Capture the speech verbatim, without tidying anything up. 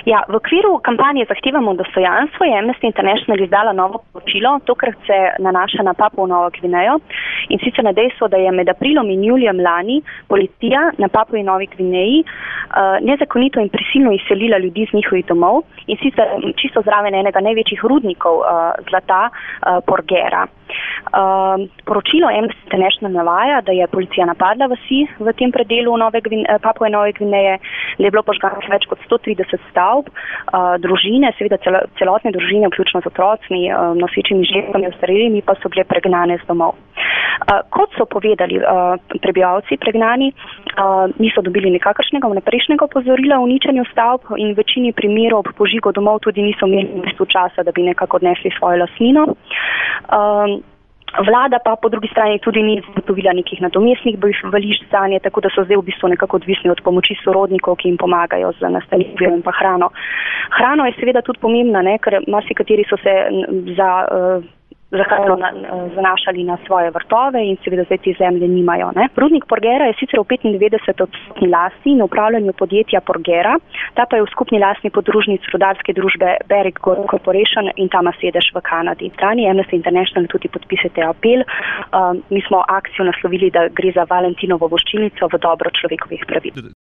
Ja, v okviru kampanje Zahtevamo dostojanstvo je Amnesty International izdala novo poročilo, tokrat se nanaša na Papuo Novo Gvinejo in sicer na dejstvo, da je med aprilom in julijem lani policija na Papui Novi Gvineji uh, nezakonito in prisilno izselila ljudi z njihovih domov in sicer čisto zraven enega največjih rudnikov uh, zlata uh, Porgera. Uh, poročilo Amnesty International navaja, da je policija napadla vasi v tem predelu Nove Gvine, Papue Nove Gvineje, da je bilo požganih več kot sto trideset stavb, uh, družine, seveda cel, celotne družine, vključno z otrocmi, uh, nosečimi ženskami, ostarelimi, pa so bile pregnane z domov. Uh, kot so povedali uh, prebivalci pregnani, uh, niso dobili nikakršnega vnaprejšnjega opozorila o uničenju stavb in v večini primerov ob požigu domov tudi niso imeli mestu časa, da bi nekako odnesli svojo lastnino. Uh, Vlada pa po drugi strani tudi ni zagotovila nekih nadomestnih bivališč zanje, tako da so zdaj v bistvu nekako odvisni od pomoči sorodnikov, ki jim pomagajo z nastanitvijo in pa hrano. Hrano je seveda tudi pomembna, ne, ker marsikateri so se za, uh, za hrano na, zanašali na svoje vrtove in seveda zdaj te zemlje nimajo. Ne. Rudnik Porgera je sicer v petindevetdeset odstotni lasti in upravljanju podjetja Porgera, ta pa je v skupni lasti podružnic rudarske družbe Barrick Gold Corporation in ta ima sedež v Kanadi. Strani Amnesty International tudi podpisate apel. Um, mi smo akcijo naslovili, da gre za Valentinovo voščilnico v dobro človekovih pravic.